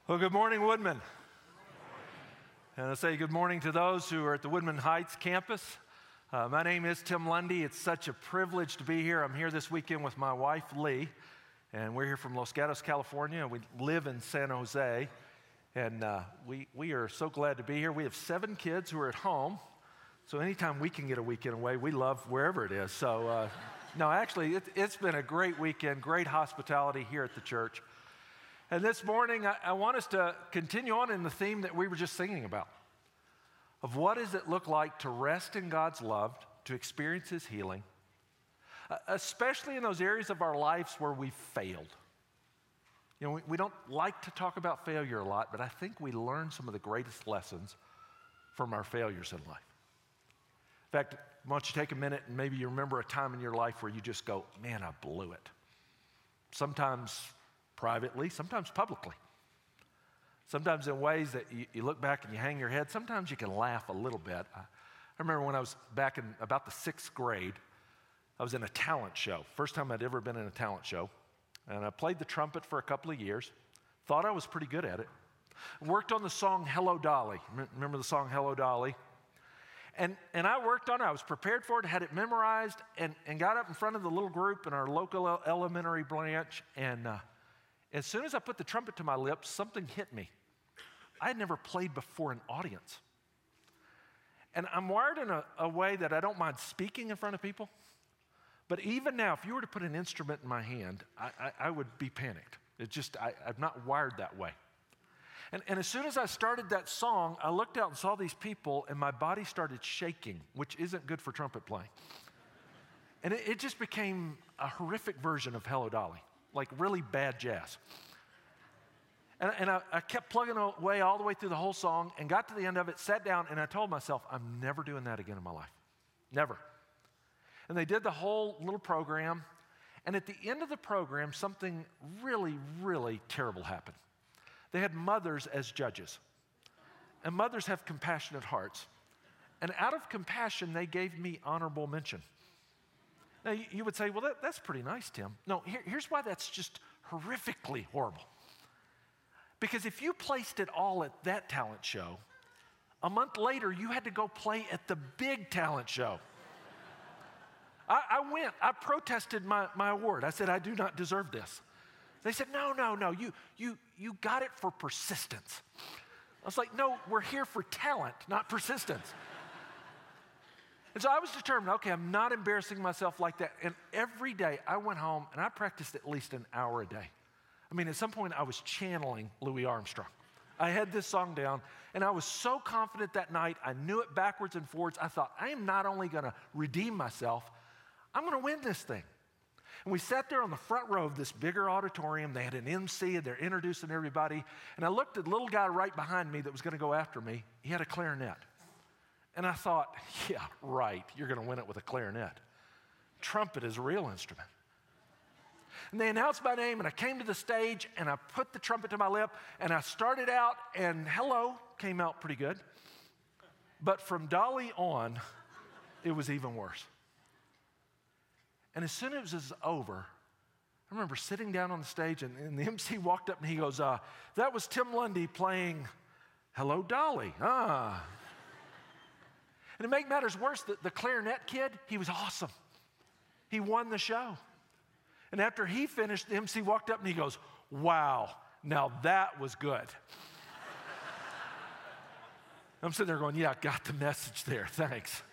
Well, good morning, Woodman. And I say good morning to those who are at the Woodman Heights campus. My name is Tim Lundy. It's such a privilege to be here. I'm here this weekend with my wife, Lee, and we're here from Los Gatos, California. We live in San Jose, and we are so glad to be here. We have 7 kids who are at home, so anytime we can get a weekend away, we love wherever it is. So, no, actually, it's been a great weekend, great hospitality here at the church. And this morning, I want us to continue on in the theme that we were just singing about, of what does it look like to rest in God's love, to experience His healing, especially in those areas of our lives where we've failed. You know, we don't like to talk about failure a lot, but I think we learn some of the greatest lessons from our failures in life. In fact, why don't you take a minute and maybe you remember a time in your life where you just go, man, I blew it. Sometimes privately, sometimes publicly. Sometimes in ways that you look back and you hang your head. Sometimes you can laugh a little bit. I remember when I was back in about the 6th grade, I was in a talent show. First time I'd ever been in a talent show. And I played the trumpet for a couple of years. Thought I was pretty good at it. Worked on the song Hello Dolly. Remember the song Hello Dolly? And I worked on it. I was prepared for it, had it memorized, and got up in front of the little group in our local elementary branch. And as soon as I put the trumpet to my lips, something hit me. I had never played before an audience. And I'm wired in a way that I don't mind speaking in front of people. But even now, if you were to put an instrument in my hand, I would be panicked. I'm not wired that way. And as soon as I started that song, I looked out and saw these people, and my body started shaking, which isn't good for trumpet playing. And it just became a horrific version of Hello Dolly. Like really bad jazz. And I kept plugging away all the way through the whole song and got to the end of it, sat down, and I told myself, I'm never doing that again in my life. Never. And they did the whole little program. And at the end of the program, something really, really terrible happened. They had mothers as judges. And mothers have compassionate hearts. And out of compassion, they gave me honorable mention. Now, you would say, well, that's pretty nice, Tim. No, here's why that's just horrifically horrible. Because if you placed it all at that talent show, a month later, you had to go play at the big talent show. I went. I protested my award. I said, I do not deserve this. They said, no, you got it for persistence. I was like, no, we're here for talent, not persistence. And so I was determined, okay, I'm not embarrassing myself like that. And every day I went home and I practiced at least an hour a day. I mean, at some point I was channeling Louis Armstrong. I had this song down and I was so confident that night. I knew it backwards and forwards. I thought, I am not only going to redeem myself, I'm going to win this thing. And we sat there on the front row of this bigger auditorium. They had an MC and they're introducing everybody. And I looked at the little guy right behind me that was going to go after me. He had a clarinet. And I thought, yeah, right, you're going to win it with a clarinet. Trumpet is a real instrument. And they announced my name, and I came to the stage, and I put the trumpet to my lip, and I started out, and hello came out pretty good. But from Dolly on, it was even worse. And as soon as it was over, I remember sitting down on the stage, and the MC walked up, and he goes, that was Tim Lundy playing Hello Dolly. And to make matters worse, the clarinet kid, he was awesome. He won the show. And after he finished, the MC walked up and he goes, wow, now that was good. I'm sitting there going, yeah, I got the message there, thanks.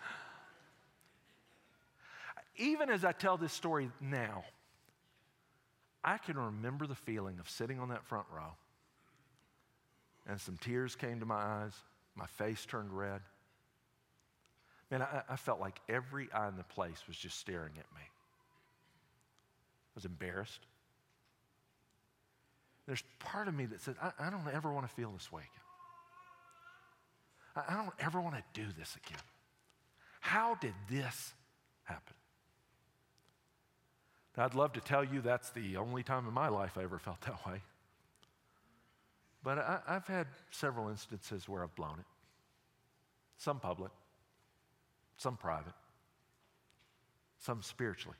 Even as I tell this story now, I can remember the feeling of sitting on that front row and some tears came to my eyes, my face turned red. Man, I felt like every eye in the place was just staring at me. I was embarrassed. There's part of me that said, I don't ever want to feel this way again. I don't ever want to do this again. How did this happen? Now, I'd love to tell you that's the only time in my life I ever felt that way. But I've had several instances where I've blown it. Some public. Some private, some spiritually.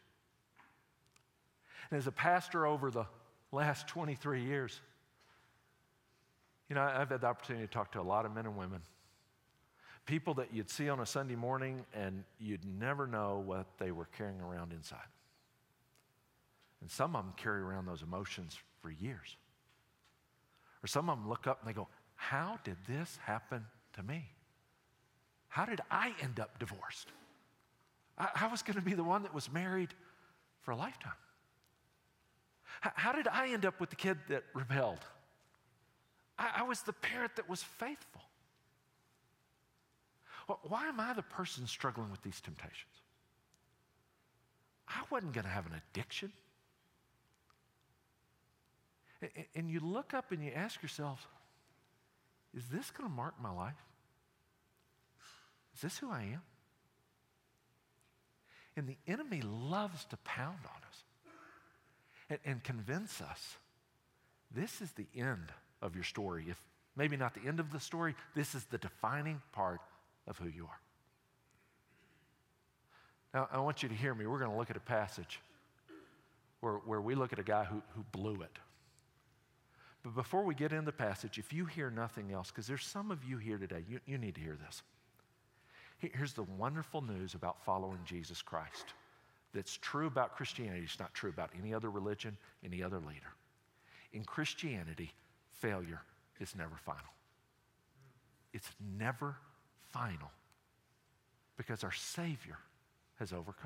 And as a pastor over the last 23 years, You know, I've had the opportunity to talk to a lot of men and women, people that you'd see on a Sunday morning and you'd never know what they were carrying around inside. And some of them carry around those emotions for years. Or some of them look up and they go, how did this happen to me? How did I end up divorced? I was going to be the one that was married for a lifetime. How did I end up with the kid that rebelled? I was the parent that was faithful. Why am I the person struggling with these temptations? I wasn't going to have an addiction. And you look up and you ask yourself, is this going to mark my life? Is this who I am? And the enemy loves to pound on us and convince us this is the end of your story. If maybe not the end of the story, this is the defining part of who you are. Now, I want you to hear me. We're going to look at a passage where we look at a guy who blew it. But before we get in the passage, if you hear nothing else, because there's some of you here today, you need to hear this. Here's the wonderful news about following Jesus Christ that's true about Christianity. It's not true about any other religion, any other leader. In Christianity, failure is never final. It's never final because our Savior has overcome.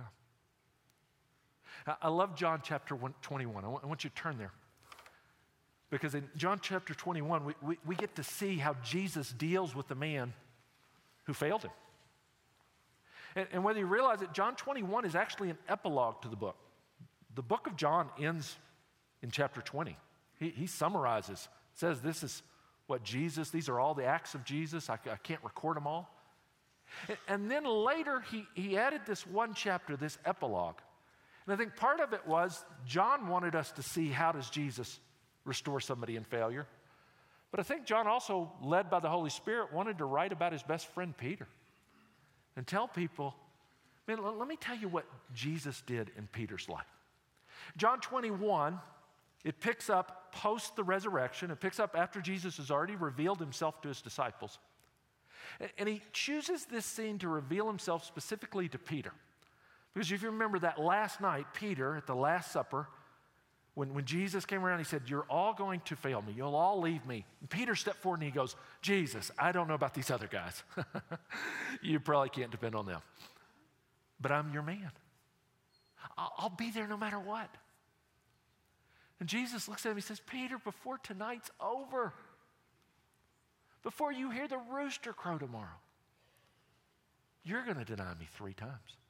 I love John chapter 21. I want you to turn there. Because in John chapter 21, we get to see how Jesus deals with the man who failed him. And whether you realize it, John 21 is actually an epilogue to the book. The book of John ends in chapter 20. He summarizes, says this is what Jesus, these are all the acts of Jesus. I can't record them all. And then later, he added this one chapter, this epilogue. And I think part of it was John wanted us to see how does Jesus restore somebody in failure. But I think John also, led by the Holy Spirit, wanted to write about his best friend Peter and tell people, man, let me tell you what Jesus did in Peter's life. John 21, it picks up post the resurrection. It picks up after Jesus has already revealed himself to his disciples. And he chooses this scene to reveal himself specifically to Peter. Because if you remember that last night, Peter, at the Last Supper, when Jesus came around, he said, you're all going to fail me. You'll all leave me. And Peter stepped forward and he goes, Jesus, I don't know about these other guys. You probably can't depend on them. But I'm your man. I'll be there no matter what. And Jesus looks at him and he says, Peter, before tonight's over, before you hear the rooster crow tomorrow, you're going to deny me 3 times.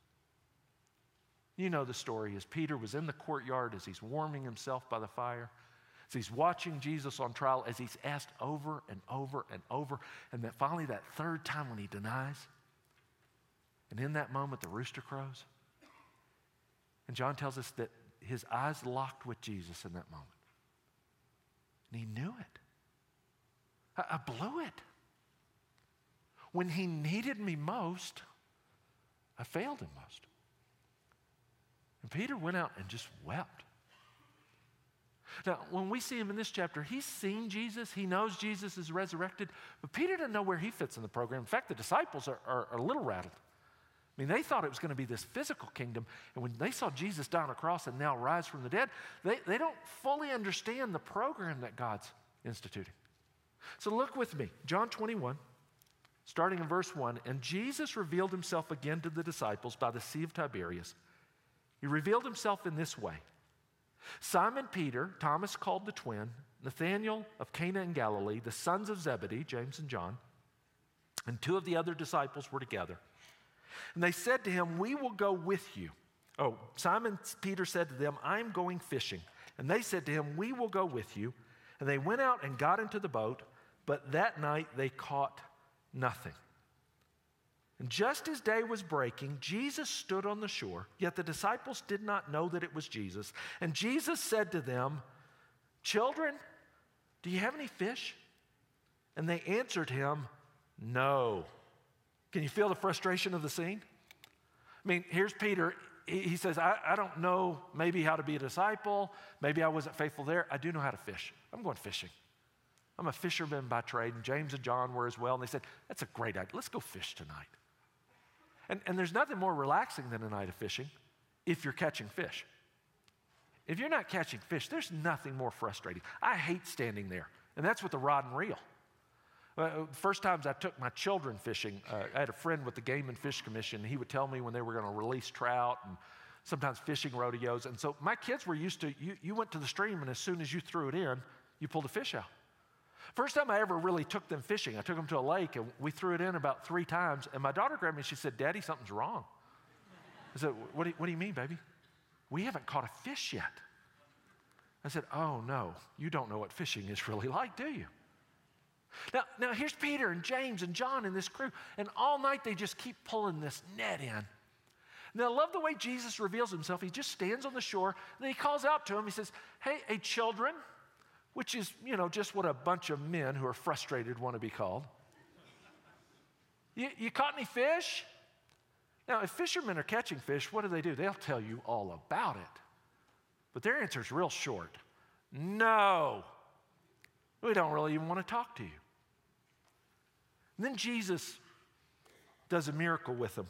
You know the story as Peter was in the courtyard as he's warming himself by the fire, as he's watching Jesus on trial, as he's asked over and over and over, and then finally that 3rd time when he denies, and in that moment the rooster crows. And John tells us that his eyes locked with Jesus in that moment. And he knew it. I blew it. When he needed me most, I failed him most. And Peter went out and just wept. Now, when we see him in this chapter, he's seen Jesus. He knows Jesus is resurrected. But Peter didn't know where he fits in the program. In fact, the disciples are a little rattled. I mean, they thought it was going to be this physical kingdom. And when they saw Jesus die on a cross and now rise from the dead, they don't fully understand the program that God's instituting. So look with me. John 21, starting in verse 1. And Jesus revealed himself again to the disciples by the Sea of Tiberias. He revealed himself in this way. Simon Peter, Thomas called the twin, Nathanael of Cana in Galilee, the sons of Zebedee, James and John, and 2 of the other disciples were together. And they said to him, we will go with you. Oh, Simon Peter said to them, I'm going fishing. And they said to him, we will go with you. And they went out and got into the boat, but that night they caught nothing. And just as day was breaking, Jesus stood on the shore, yet the disciples did not know that it was Jesus. And Jesus said to them, children, do you have any fish? And they answered him, no. Can you feel the frustration of the scene? I mean, here's Peter. He says, I don't know maybe how to be a disciple. Maybe I wasn't faithful there. I do know how to fish. I'm going fishing. I'm a fisherman by trade, and James and John were as well. And they said, that's a great idea. Let's go fish tonight. And there's nothing more relaxing than a night of fishing if you're catching fish. If you're not catching fish, there's nothing more frustrating. I hate standing there, and that's with the rod and reel. First times I took my children fishing, I had a friend with the Game and Fish Commission, and he would tell me when they were going to release trout and sometimes fishing rodeos. And so my kids were used to, you went to the stream, and as soon as you threw it in, you pulled a fish out. First time I ever really took them fishing, I took them to a lake, and we threw it in about 3 times, and my daughter grabbed me and she said, Daddy, something's wrong. I said, what do you mean, baby? We haven't caught a fish yet. I said, oh no, you don't know what fishing is really like, do you? Now here's Peter and James and John and this crew, and all night they just keep pulling this net in. Now, I love the way Jesus reveals himself. He just stands on the shore, and then he calls out to them. He says, hey, children, which is, just what a bunch of men who are frustrated want to be called. You caught any fish? Now, if fishermen are catching fish, what do? They'll tell you all about it. But their answer is real short. No, we don't really even want to talk to you. And then Jesus does a miracle with them.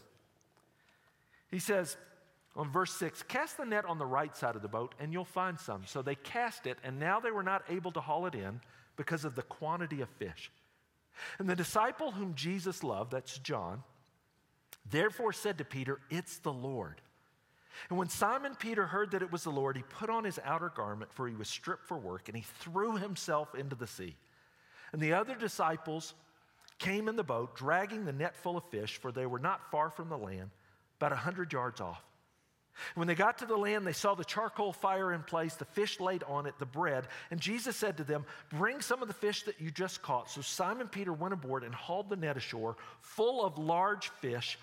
He says on verse 6, cast the net on the right side of the boat and you'll find some. So they cast it, and now they were not able to haul it in because of the quantity of fish. And the disciple whom Jesus loved, that's John, therefore said to Peter, it's the Lord. And when Simon Peter heard that it was the Lord, he put on his outer garment, for he was stripped for work, and he threw himself into the sea. And the other disciples came in the boat, dragging the net full of fish, for they were not far from the land, about 100 yards off. When they got to the land, they saw the charcoal fire in place, the fish laid on it, the bread. And Jesus said to them, bring some of the fish that you just caught. So Simon Peter went aboard and hauled the net ashore, full of large fish,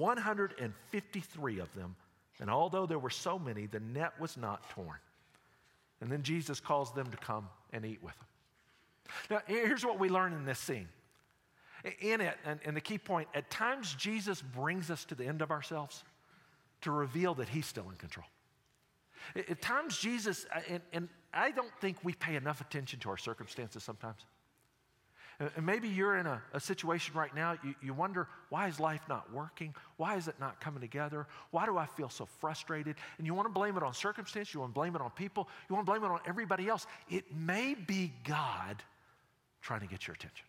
153 of them. And although there were so many, the net was not torn. And then Jesus calls them to come and eat with him. Now, here's what we learn in this scene. In it, and the key point, at times Jesus brings us to the end of ourselves to reveal that he's still in control. At times Jesus, and I don't think we pay enough attention to our circumstances sometimes. And maybe you're in a situation right now, you wonder, why is life not working? Why is it not coming together? Why do I feel so frustrated? And you want to blame it on circumstance, you want to blame it on people, you want to blame it on everybody else. It may be God trying to get your attention.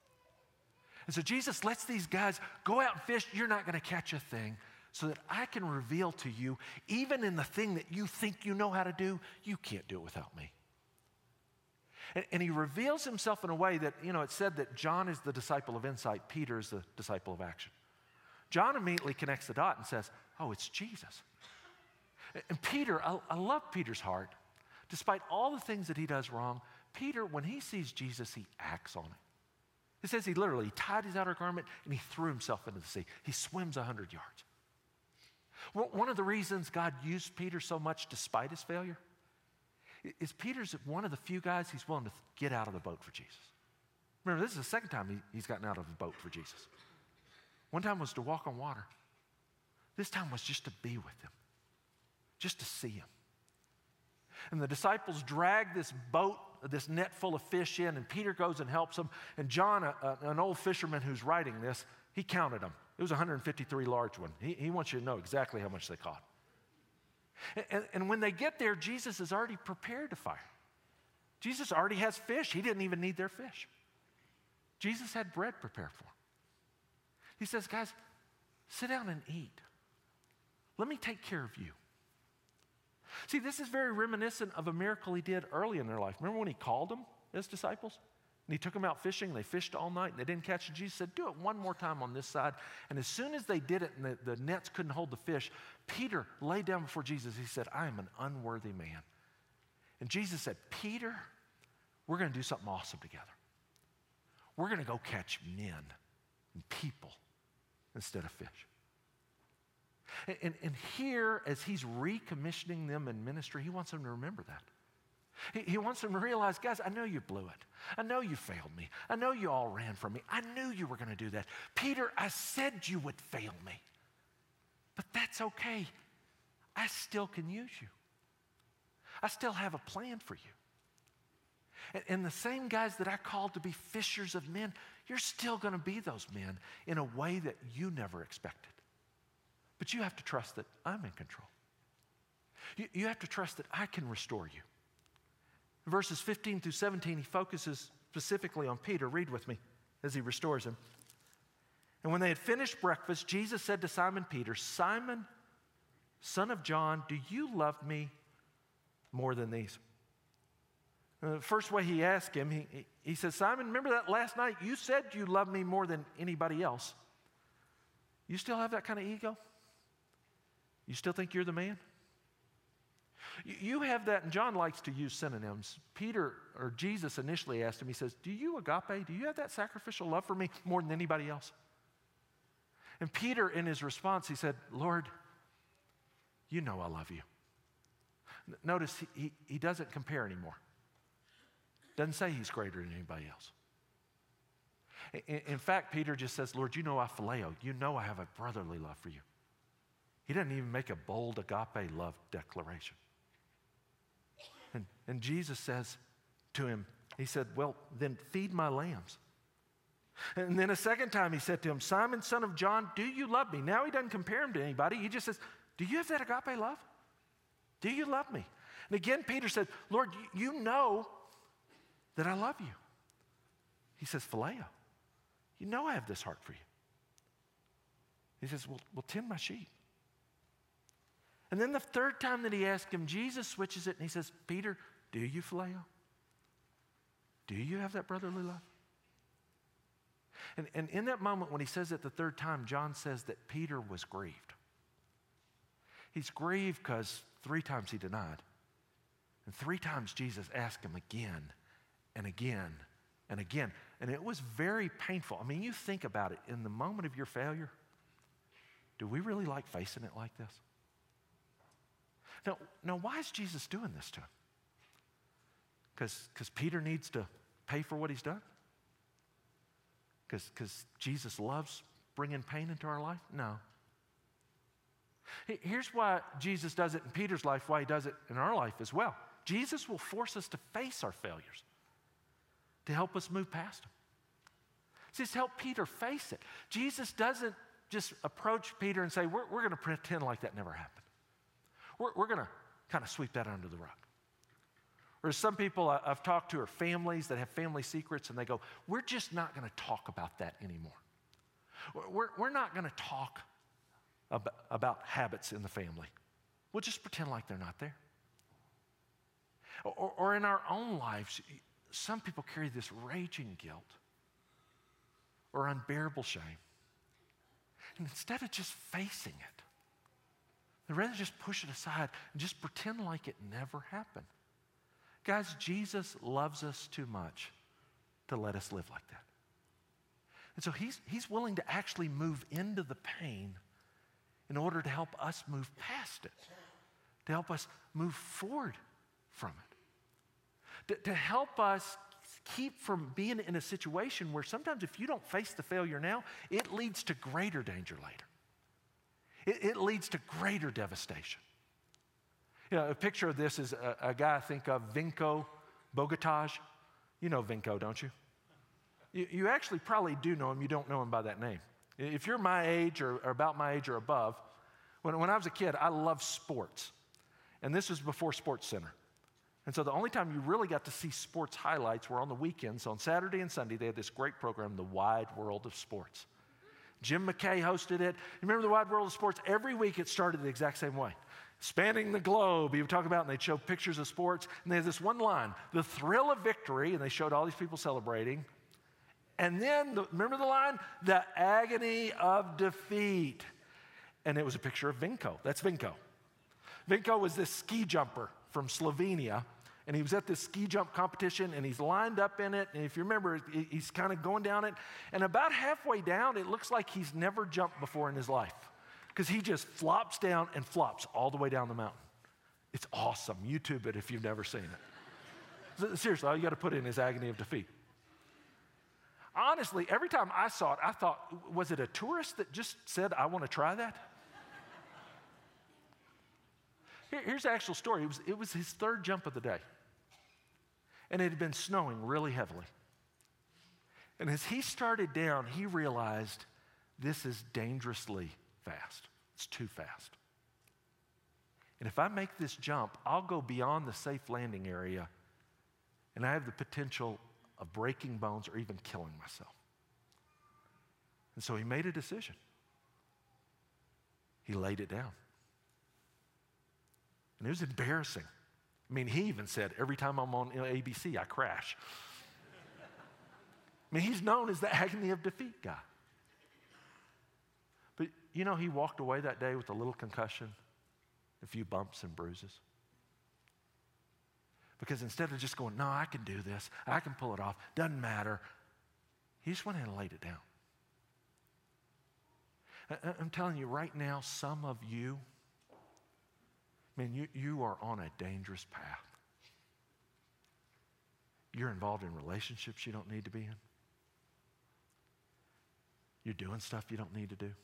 And so Jesus lets these guys go out and fish. You're not going to catch a thing, so that I can reveal to you, even in the thing that you think you know how to do, you can't do it without me. And he reveals himself in a way that, it said that John is the disciple of insight, Peter is the disciple of action. John immediately connects the dot and says, oh, it's Jesus. And Peter, I love Peter's heart. Despite all the things that he does wrong, Peter, when he sees Jesus, he acts on it. It says he literally tied his outer garment and he threw himself into the sea. He swims 100 yards. Well, one of the reasons God used Peter so much despite his failure is Peter's one of the few guys he's willing to get out of the boat for Jesus. Remember, this is the second time he's gotten out of the boat for Jesus. One time was to walk on water. This time was just to be with him, just to see him. And the disciples drag this boat, this net full of fish in, and Peter goes and helps them. And John, an old fisherman who's writing this, he counted them. It was 153 large ones. He wants you to know exactly how much they caught. And when they get there, Jesus is already prepared to fire. Jesus already has fish. He didn't even need their fish. Jesus had bread prepared for him. He says, guys, sit down and eat. Let me take care of you. See, this is very reminiscent of a miracle he did early in their life. Remember when he called them, his disciples? And he took them out fishing. They fished all night, and they didn't catch it. Jesus said, do it one more time on this side. And as soon as they did it and the nets couldn't hold the fish, Peter laid down before Jesus. He said, I am an unworthy man. And Jesus said, Peter, we're going to do something awesome together. We're going to go catch men and people instead of fish. And here, as he's recommissioning them in ministry, he wants them to remember that. He wants them to realize, guys, I know you blew it. I know you failed me. I know you all ran from me. I knew you were going to do that. Peter, I said you would fail me. But that's okay. I still can use you. I still have a plan for you. And the same guys that I called to be fishers of men, you're still going to be those men in a way that you never expected. But you have to trust that I'm in control. You have to trust that I can restore you. In verses 15 through 17, he focuses specifically on Peter. Read with me as he restores him. And when they had finished breakfast, Jesus said to Simon Peter, "Simon, son of John, do you love me more than these?" The first way he asked him, he says, "Simon, remember that last night you said you loved me more than anybody else. You still have that kind of ego? You still think you're the man?" You have that, and John likes to use synonyms. Peter, or Jesus initially asked him, he says, "Do you agape? Do you have that sacrificial love for me more than anybody else?" And Peter, in his response, he said, "Lord, you know I love you." Notice he doesn't compare anymore. Doesn't say he's greater than anybody else. In fact, Peter just says, "Lord, you know I phileo. You know I have a brotherly love for you." He doesn't even make a bold agape love declaration. And Jesus says to him, he said, "Well, then feed my lambs." And then a second time he said to him, "Simon, son of John, do you love me?" Now he doesn't compare him to anybody. He just says, "Do you have that agape love? Do you love me?" And again, Peter said, "Lord, you know that I love you." He says, "Phileo, you know I have this heart for you." He says, well, tend my sheep." And then the third time that he asked him, Jesus switches it and he says, "Peter, do you phileo? Do you have that brotherly love?" And in that moment when he says it the third time, John says that Peter was grieved. He's grieved because 3 times he denied. And 3 times Jesus asked him again and again and again. And it was very painful. I mean, you think about it. In the moment of your failure, do we really like facing it like this? Now, why is Jesus doing this to him? Because Peter needs to pay for what he's done? Because Jesus loves bringing pain into our life? No. Here's why Jesus does it in Peter's life, why he does it in our life as well. Jesus will force us to face our failures to help us move past them. Just help Peter face it. Jesus doesn't just approach Peter and say, we're going to pretend like that never happened. We're going to kind of sweep that under the rug. Or some people I've talked to are families that have family secrets, and they go, "We're just not going to talk about that anymore. We're not going to talk about habits in the family. We'll just pretend like they're not there." Or in our own lives, some people carry this raging guilt or unbearable shame. And instead of just facing it, they'd rather just push it aside and just pretend like it never happened. Guys, Jesus loves us too much to let us live like that. And so he's willing to actually move into the pain in order to help us move past it, to help us move forward from it, to help us keep from being in a situation where sometimes if you don't face the failure now, it leads to greater danger later. It leads to greater devastation. You know, a picture of this is a guy I think of, Vinko Bogataj. You know Vinko, don't you? You actually probably do know him. You don't know him by that name. If you're my age or about my age or above, when I was a kid, I loved sports. And this was before Sports Center. And so the only time you really got to see sports highlights were on the weekends. On Saturday and Sunday, they had this great program, The Wide World of Sports. Jim McKay hosted it. You remember The Wide World of Sports? Every week it started the exact same way. Spanning the globe, he would talk about, and they'd show pictures of sports, and they had this one line, the thrill of victory, and they showed all these people celebrating. And then, remember the line? The agony of defeat. And it was a picture of Vinko. That's Vinko. Vinko was this ski jumper from Slovenia, and he was at this ski jump competition, and he's lined up in it, and if you remember, he's kind of going down it, and about halfway down, it looks like he's never jumped before in his life, because he just flops down and flops all the way down the mountain. It's awesome. YouTube it if you've never seen it. Seriously, all you got to put in is agony of defeat. Honestly, every time I saw it, I thought, was it a tourist that just said, I want to try that? Here's the actual story. It was his third jump of the day. And it had been snowing really heavily. And as he started down, he realized this is dangerously fast. It's too fast. And if I make this jump, I'll go beyond the safe landing area, and I have the potential of breaking bones or even killing myself. And so he made a decision. He laid it down. And it was embarrassing. I mean, he even said, every time I'm on ABC, I crash. I mean, he's known as the agony of defeat guy. But you know, he walked away that day with a little concussion, a few bumps and bruises. Because instead of just going, no, I can do this, I can pull it off, doesn't matter, he just went in and laid it down. I'm telling you right now, some of you, man, you are on a dangerous path. You're involved in relationships you don't need to be in. You're doing stuff you don't need to do.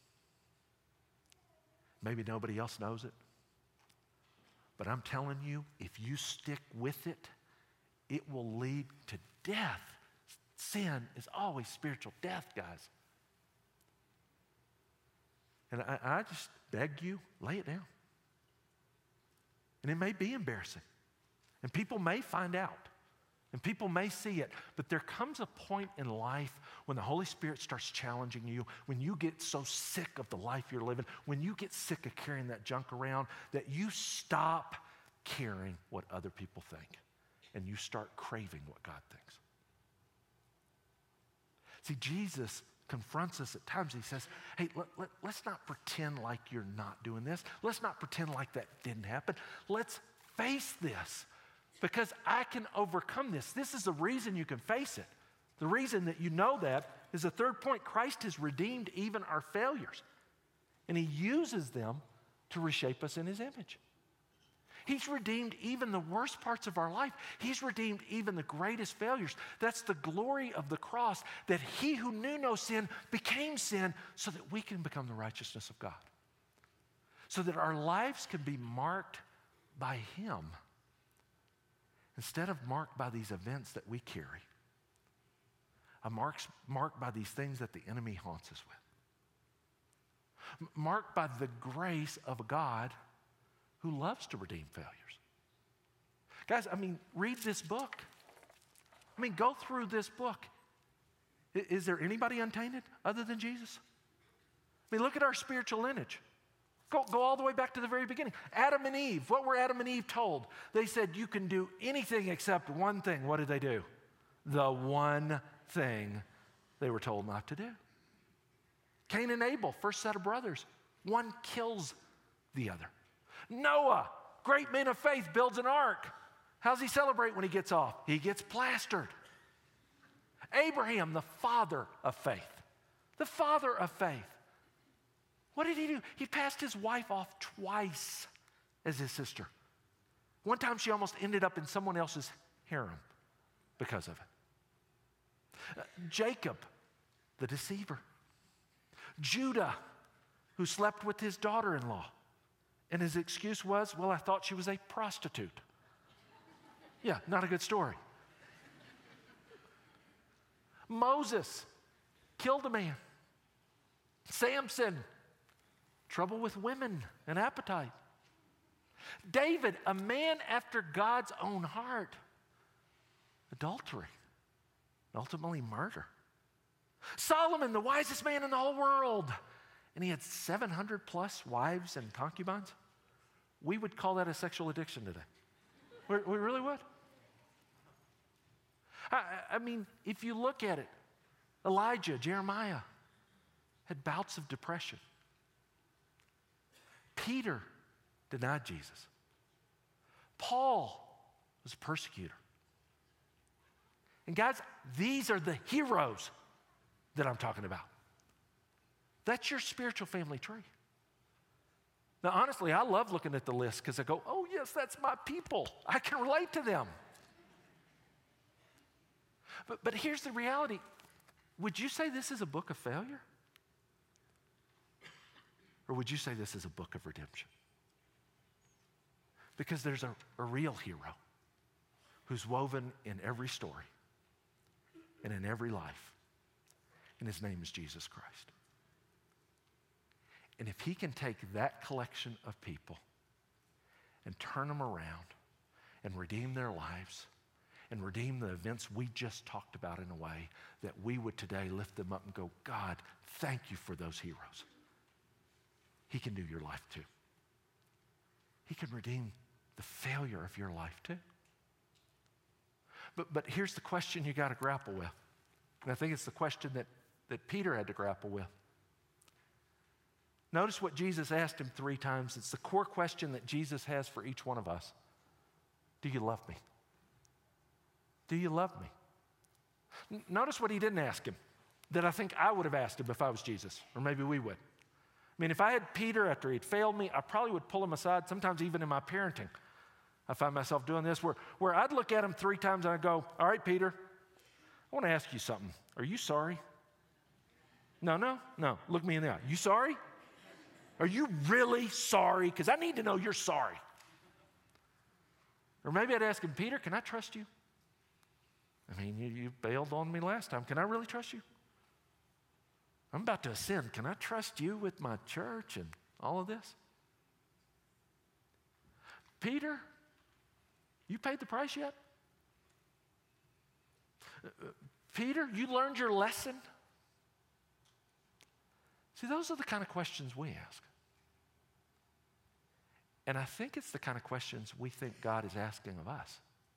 Maybe nobody else knows it. But I'm telling you, if you stick with it, it will lead to death. Sin is always spiritual death, guys. And I just beg you, lay it down. And it may be embarrassing. And people may find out. And people may see it. But there comes a point in life when the Holy Spirit starts challenging you, when you get so sick of the life you're living, when you get sick of carrying that junk around, that you stop caring what other people think. And you start craving what God thinks. See, Jesus confronts us at times. He says, hey, let's not pretend like you're not doing this. Let's not pretend like that didn't happen. Let's face this, because I can overcome this. This is the reason you can face it. The reason that you know that is the third point. Christ has redeemed even our failures, and he uses them to reshape us in his image. He's redeemed even the worst parts of our life. He's redeemed even the greatest failures. That's the glory of the cross, that he who knew no sin became sin so that we can become the righteousness of God. So that our lives can be marked by him instead of marked by these events that we carry. Marked by these things that the enemy haunts us with. Marked by the grace of a God who loves to redeem failures. Guys, I mean, read this book. I mean, go through this book. Is there anybody untainted other than Jesus? I mean, look at our spiritual lineage. Go all the way back to the very beginning. Adam and Eve, what were Adam and Eve told? They said, you can do anything except one thing. What did they do? The one thing they were told not to do. Cain and Abel, first set of brothers. One kills the other. Noah, great man of faith, builds an ark. How's he celebrate when he gets off? He gets plastered. Abraham, the father of faith. The father of faith. What did he do? He passed his wife off twice as his sister. One time she almost ended up in someone else's harem because of it. Jacob, the deceiver. Judah, who slept with his daughter-in-law. And his excuse was, well, I thought she was a prostitute. Yeah, not a good story. Moses killed a man. Samson, trouble with women and appetite. David, a man after God's own heart. Adultery, ultimately murder. Solomon, the wisest man in the whole world. And he had 700 plus wives and concubines. We would call that a sexual addiction today. We really would. I mean, if you look at it, Elijah, Jeremiah had bouts of depression. Peter denied Jesus. Paul was a persecutor. And guys, these are the heroes that I'm talking about. That's your spiritual family tree. Now, honestly, I love looking at the list because I go, oh, yes, that's my people. I can relate to them. But here's the reality. Would you say this is a book of failure? Or would you say this is a book of redemption? Because there's a real hero who's woven in every story and in every life. And his name is Jesus Christ. And if he can take that collection of people and turn them around and redeem their lives and redeem the events we just talked about in a way that we would today lift them up and go, God, thank you for those heroes. He can do your life too. He can redeem the failure of your life too. But here's the question you got to grapple with. And I think it's the question that Peter had to grapple with. Notice what Jesus asked him 3 times. It's the core question that Jesus has for each one of us. Do you love me? Do you love me? Notice what he didn't ask him that I think I would have asked him if I was Jesus, or maybe we would. I mean, if I had Peter after he'd failed me, I probably would pull him aside, sometimes even in my parenting. I find myself doing this where I'd look at him 3 times and I'd go, all right, Peter, I want to ask you something. Are you sorry? No. Look me in the eye. You sorry? Are you really sorry? Because I need to know you're sorry. Or maybe I'd ask him, Peter, can I trust you? I mean, you bailed on me last time. Can I really trust you? I'm about to ascend. Can I trust you with my church and all of this? Peter, you paid the price yet? Peter, you learned your lesson? See, those are the kind of questions we ask. And I think it's the kind of questions we think God is asking of us.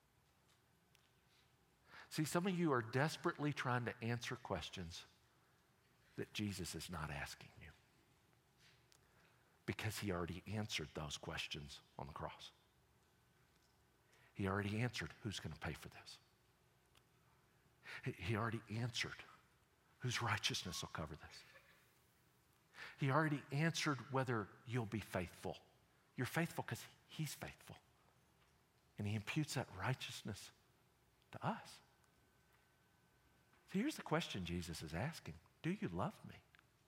See, some of you are desperately trying to answer questions that Jesus is not asking you because he already answered those questions on the cross. He already answered who's going to pay for this. He already answered whose righteousness will cover this. He already answered whether you'll be faithful. You're faithful because he's faithful. And he imputes that righteousness to us. So here's the question Jesus is asking. Do you love me?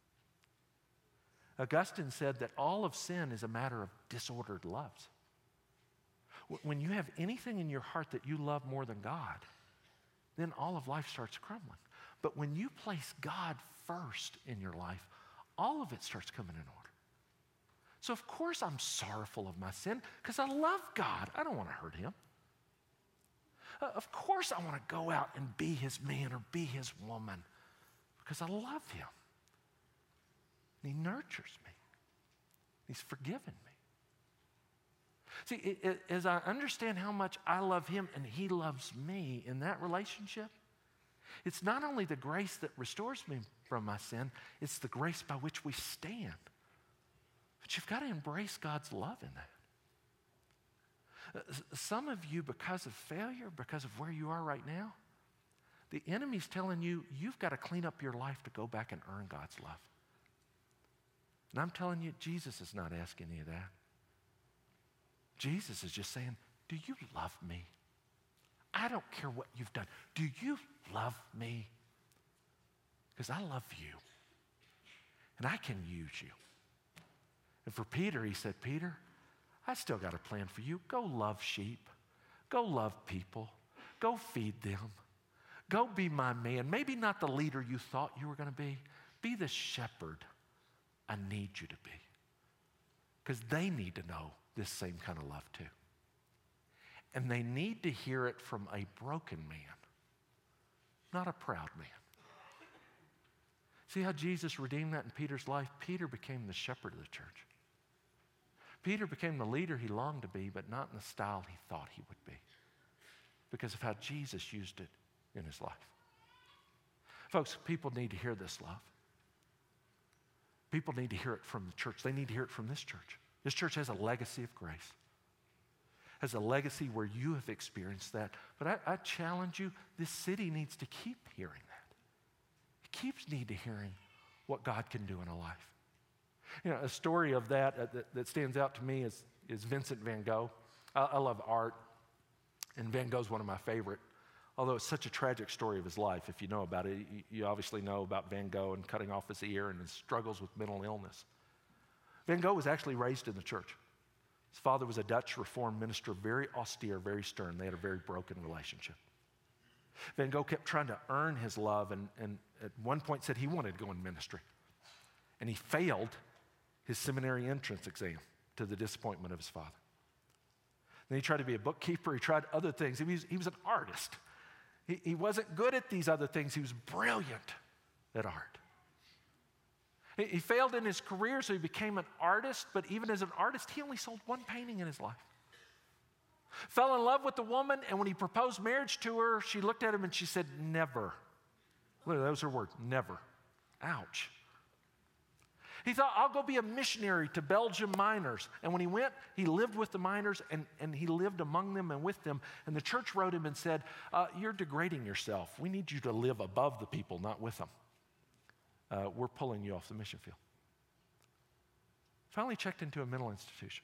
Augustine said that all of sin is a matter of disordered loves. When you have anything in your heart that you love more than God, then all of life starts crumbling. But when you place God first in your life, all of it starts coming in order. So of course I'm sorrowful of my sin because I love God. I don't want to hurt him. Of course I want to go out and be his man or be his woman because I love him. And he nurtures me. He's forgiven me. See, as I understand how much I love him and he loves me in that relationship, it's not only the grace that restores me from my sin, it's the grace by which we stand. But you've got to embrace God's love in that. Some of you, because of failure, because of where you are right now, the enemy's telling you, you've got to clean up your life to go back and earn God's love. And I'm telling you, Jesus is not asking any of that. Jesus is just saying, do you love me? I don't care what you've done. Do you love me? Because I love you. And I can use you. And for Peter, he said, Peter, I still got a plan for you. Go love sheep. Go love people. Go feed them. Go be my man. Maybe not the leader you thought you were going to be. Be the shepherd I need you to be. Because they need to know this same kind of love too. And they need to hear it from a broken man, not a proud man. See how Jesus redeemed that in Peter's life? Peter became the shepherd of the church. Peter became the leader he longed to be, but not in the style he thought he would be, because of how Jesus used it in his life. Folks, people need to hear this love. People need to hear it from the church. They need to hear it from this church. This church has a legacy of grace, has a legacy where you have experienced that. But I challenge you, this city needs to keep hearing that. It keeps need to hearing what God can do in a life. You know, a story of that stands out to me is Vincent van Gogh. I love art, and Van Gogh's one of my favorite, although it's such a tragic story of his life. If you know about it, you obviously know about Van Gogh and cutting off his ear and his struggles with mental illness. Van Gogh was actually raised in the church. His father was a Dutch Reformed minister, very austere, very stern. They had a very broken relationship. Van Gogh kept trying to earn his love and at one point said he wanted to go in ministry. And he failed his seminary entrance exam to the disappointment of his father. Then he tried to be a bookkeeper. He tried other things. He was an artist. He wasn't good at these other things. He was brilliant at art. He failed in his career, so he became an artist, but even as an artist, he only sold one painting in his life. Fell in love with a woman, and when he proposed marriage to her, she looked at him and she said, never. Look, that was her word, never. Ouch. He thought, I'll go be a missionary to Belgian miners. And when he went, he lived with the miners, and he lived among them and with them. And the church wrote him and said, you're degrading yourself. We need you to live above the people, not with them. We're pulling you off the mission field. Finally checked into a mental institution.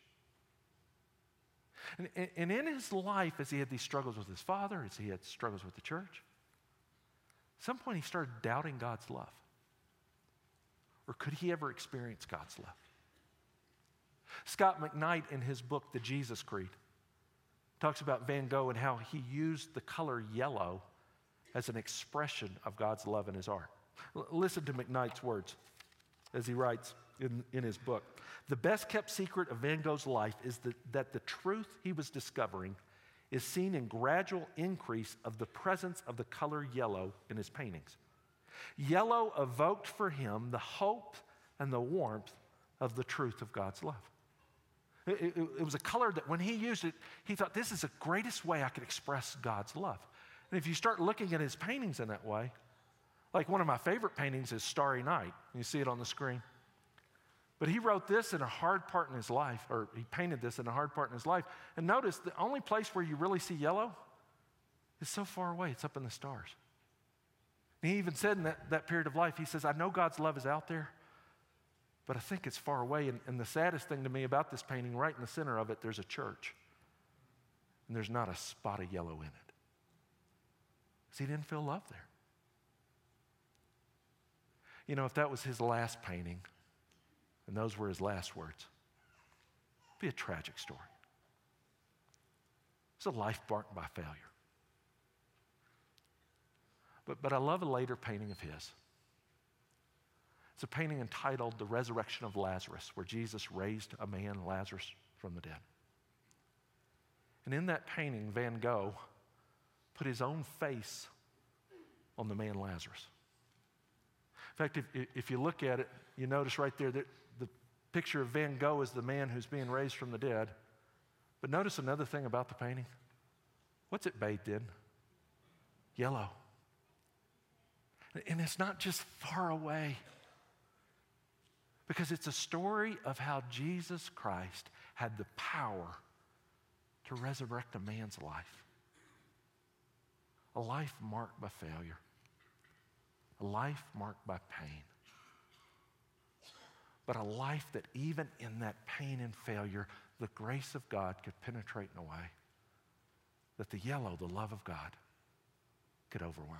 And in his life, as he had these struggles with his father, as he had struggles with the church, at some point he started doubting God's love. Or could he ever experience God's love? Scott McKnight, in his book, The Jesus Creed, talks about Van Gogh and how he used the color yellow as an expression of God's love in his art. Listen to McKnight's words as he writes in his book. The best kept secret of Van Gogh's life is that the truth he was discovering is seen in gradual increase of the presence of the color yellow in his paintings. Yellow evoked for him the hope and the warmth of the truth of God's love. It was a color that when he used it, he thought, this is the greatest way I could express God's love. And if you start looking at his paintings in that way, like one of my favorite paintings is Starry Night. You see it on the screen. But he wrote this in a hard part in his life, or he painted this in a hard part in his life. And notice the only place where you really see yellow is so far away. It's up in the stars. And he even said in that period of life, he says, I know God's love is out there, but I think it's far away. And the saddest thing to me about this painting, right in the center of it, there's a church. And there's not a spot of yellow in it. Because he didn't feel love there. You know, if that was his last painting, and those were his last words, it'd be a tragic story. It's a life marked by failure. But I love a later painting of his. It's a painting entitled The Resurrection of Lazarus, where Jesus raised a man, Lazarus, from the dead. And in that painting, Van Gogh put his own face on the man Lazarus. In fact, if you look at it, you notice right there that the picture of Van Gogh is the man who's being raised from the dead. But notice another thing about the painting. What's it bathed in? Yellow. And it's not just far away, because it's a story of how Jesus Christ had the power to resurrect a man's life. A life marked by failure. A life marked by pain. But a life that even in that pain and failure, the grace of God could penetrate in a way that the yellow, the love of God, could overwhelm.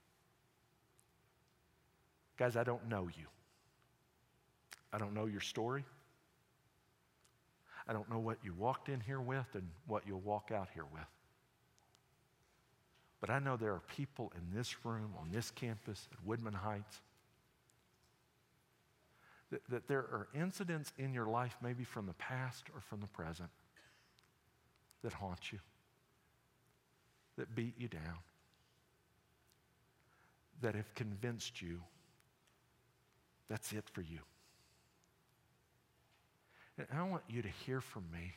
Guys, I don't know you. I don't know your story. I don't know what you walked in here with and what you'll walk out here with. But I know there are people in this room, on this campus at Woodman Heights, that there are incidents in your life, maybe from the past or from the present, that haunt you, that beat you down, that have convinced you that's it for you. And I want you to hear from me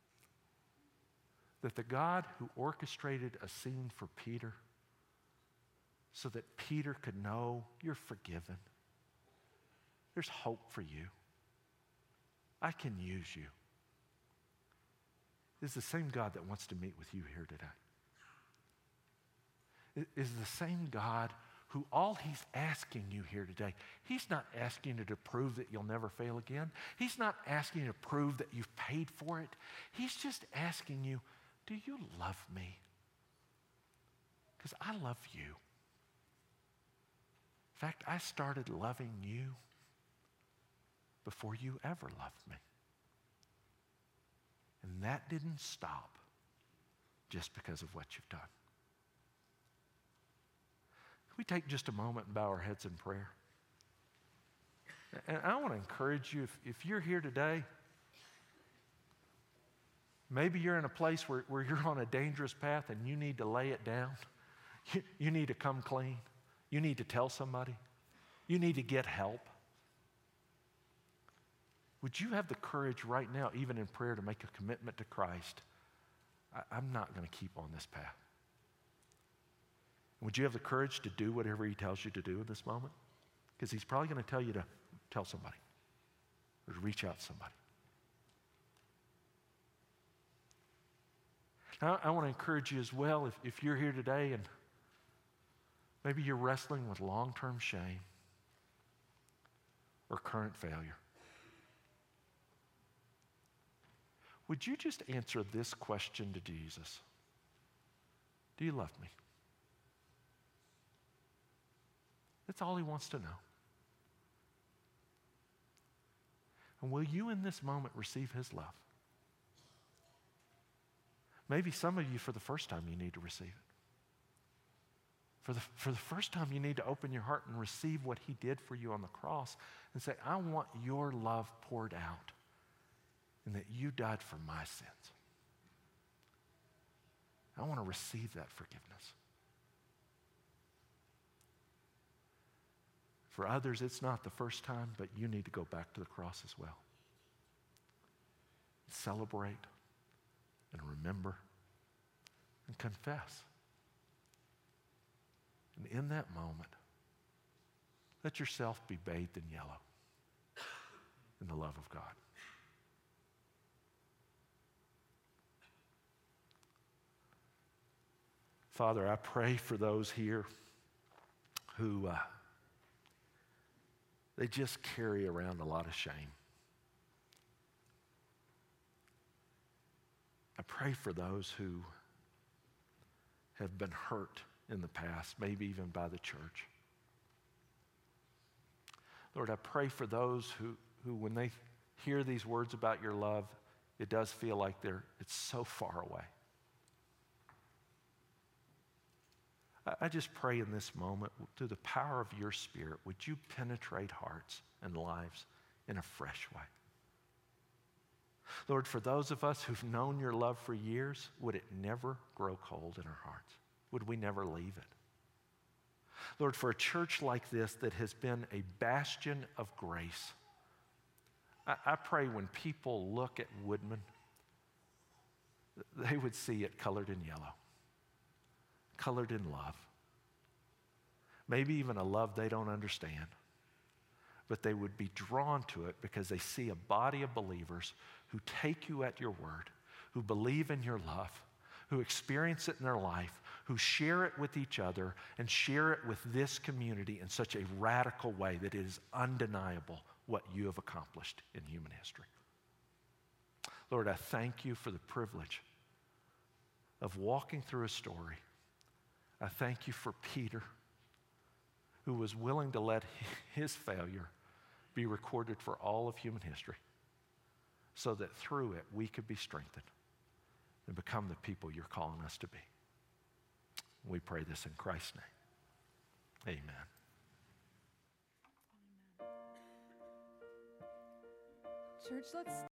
that the God who orchestrated a scene for Peter so that Peter could know you're forgiven, there's hope for you, I can use you, is the same God that wants to meet with you here today. Is the same God who all he's asking you here today, he's not asking you to prove that you'll never fail again. He's not asking you to prove that you've paid for it. He's just asking you, do you love me? Because I love you. In fact, I started loving you before you ever loved me. And that didn't stop just because of what you've done. Can we take just a moment and bow our heads in prayer? And I want to encourage you, if you're here today, maybe you're in a place where you're on a dangerous path and you need to lay it down. You need to come clean. You need to tell somebody. You need to get help. Would you have the courage right now, even in prayer, to make a commitment to Christ? I'm not going to keep on this path. Would you have the courage to do whatever he tells you to do in this moment? Because he's probably going to tell you to tell somebody or to reach out to somebody. Now, I want to encourage you as well, if you're here today and maybe you're wrestling with long-term shame or current failure. Would you just answer this question to Jesus? Do you love me? That's all he wants to know. And will you in this moment receive his love? Maybe some of you, for the first time, you need to receive it. For the first time, you need to open your heart and receive what he did for you on the cross and say, I want your love poured out and that you died for my sins. I want to receive that forgiveness. For others, it's not the first time, but you need to go back to the cross as well. Celebrate and remember and confess. And in that moment, let yourself be bathed in yellow in the love of God. Father, I pray for those here who they just carry around a lot of shame. I pray for those who have been hurt in the past, maybe even by the church. Lord, I pray for those who when they hear these words about your love, it does feel like it's so far away. I just pray in this moment, through the power of your Spirit, would you penetrate hearts and lives in a fresh way? Lord, for those of us who've known your love for years, would it never grow cold in our hearts? Would we never leave it? Lord, for a church like this that has been a bastion of grace, I pray when people look at Woodman, they would see it colored in yellow, colored in love. Maybe even a love they don't understand, but they would be drawn to it because they see a body of believers who take you at your word, who believe in your love, who experience it in their life, who share it with each other and share it with this community in such a radical way that it is undeniable what you have accomplished in human history. Lord, I thank you for the privilege of walking through a story. I thank you for Peter, who was willing to let his failure be recorded for all of human history so that through it we could be strengthened and become the people you're calling us to be. We pray this in Christ's name. Amen. Church, let's